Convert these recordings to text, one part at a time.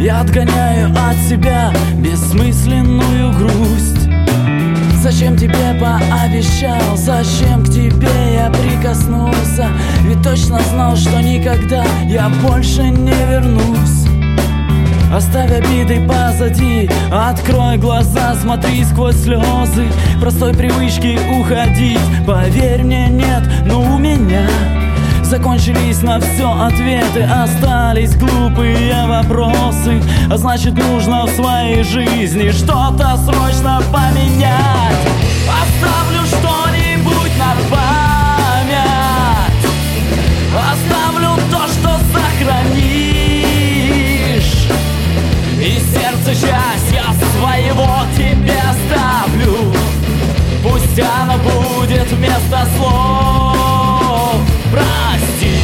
Я отгоняю от себя бессмысленную грусть. Зачем тебе пообещал, зачем к тебе я прикоснулся? Ведь точно знал, что никогда я больше не вернусь. Оставь обиды позади, открой глаза, смотри сквозь слезы. Простой привычки уходить, поверь мне, нет, но у меня закончились на все ответы, остались глупые вопросы. А значит, нужно в своей жизни что-то срочно поменять. Оставлю что-нибудь на память, оставлю то, что сохранишь, и сердце счастья своего тебе оставлю. Пусть оно будет вместо слов «прости».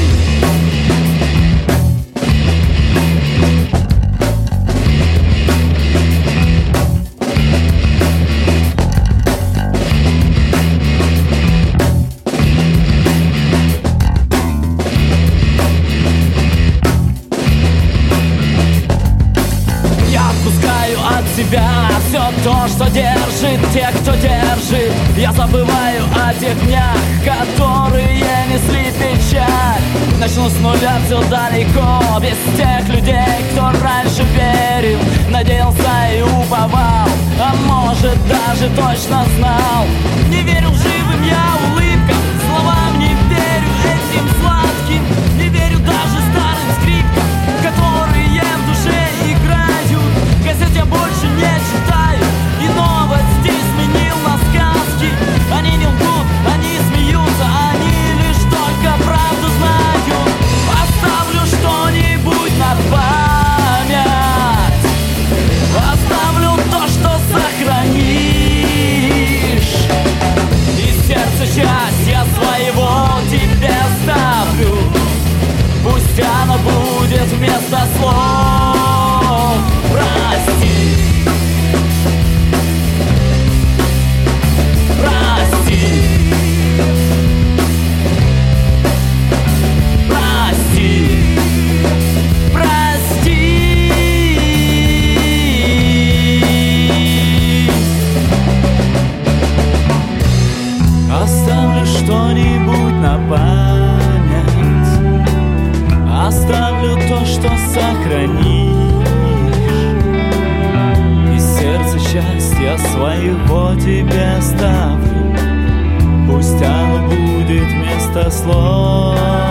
Все то, что держит тех, кто держит. Я забываю о тех днях, которые несли печаль. Начну с нуля, все далеко, без тех людей, кто раньше верил, надеялся и уповал, а может даже точно знал. Не верил живым я улыбкам, словам не верю этим сладким. Не верю даже старым скрипкам, которые в душе играют. Газет я больше не читаю, и новости сменил на сказки. Они не лгут, они смеются, они лишь только правду знают. Оставлю что-нибудь на память, оставлю то, что сохранишь, и сердце счастья своего тебе оставлю. Пусть оно будет вместо слов «прости». Оставлю что-нибудь на память, оставлю то, что сохранишь, и сердце счастья своего тебе оставлю. Пусть оно будет вместо слов